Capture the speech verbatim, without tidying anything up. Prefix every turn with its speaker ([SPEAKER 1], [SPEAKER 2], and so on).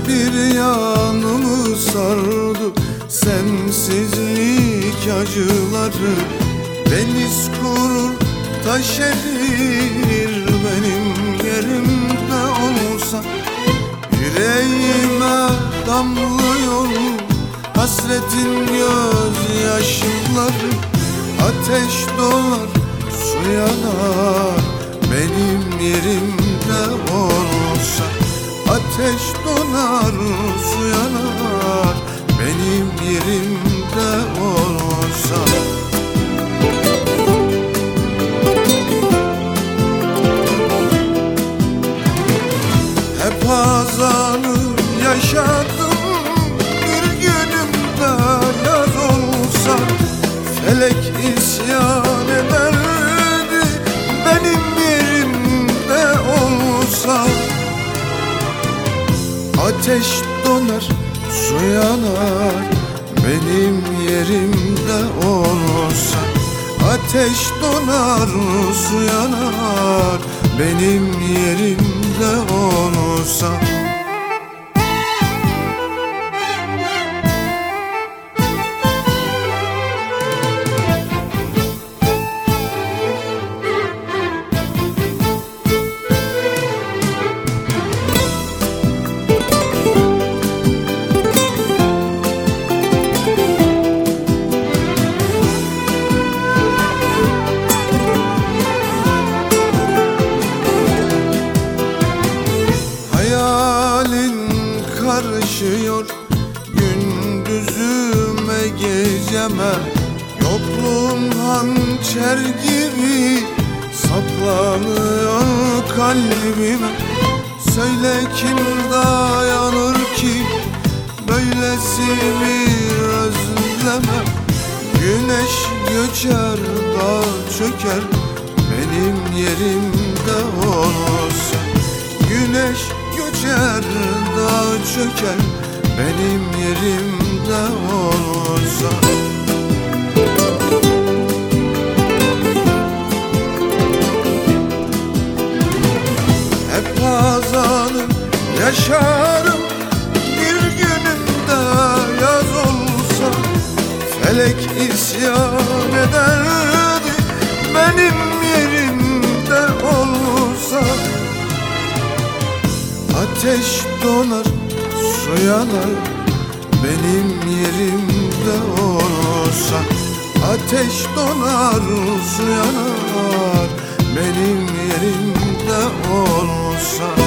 [SPEAKER 1] bir yanımı sardı sensizlik acıları. Deniz kurur taş erir benim yerimde olsa. Yüreğime damlıyor hasretin gözyaşları. Ateş dolar su yanar benim yerimde olsa. Ateş donar su yanar benim yerimde olsa. Hep azanı yaşadım bir günümde yaz olsa. Felek isyan ederdi benim yerimde olsa. Ateş donar su yanar benim yerimde olsa. Ateş donar su yanar benim yerimde olsa. Karışıyor gündüzüme geceme. Yokluğun hançer gibi saplanıyor kalbime. Söyle kim dayanır ki böylesi bir özleme. Güneş göçer dağ çöker benim yerimde olsa. Güneş göçer dağ çöker benim yerimde olsa. Hep azanı yaşarım bir günümde yaz olsa. Felek isyan ederdi benim yerimde olsa. Ateş donar su yanar benim yerimde olsa. Ateş donar su yanar benim yerimde olsa.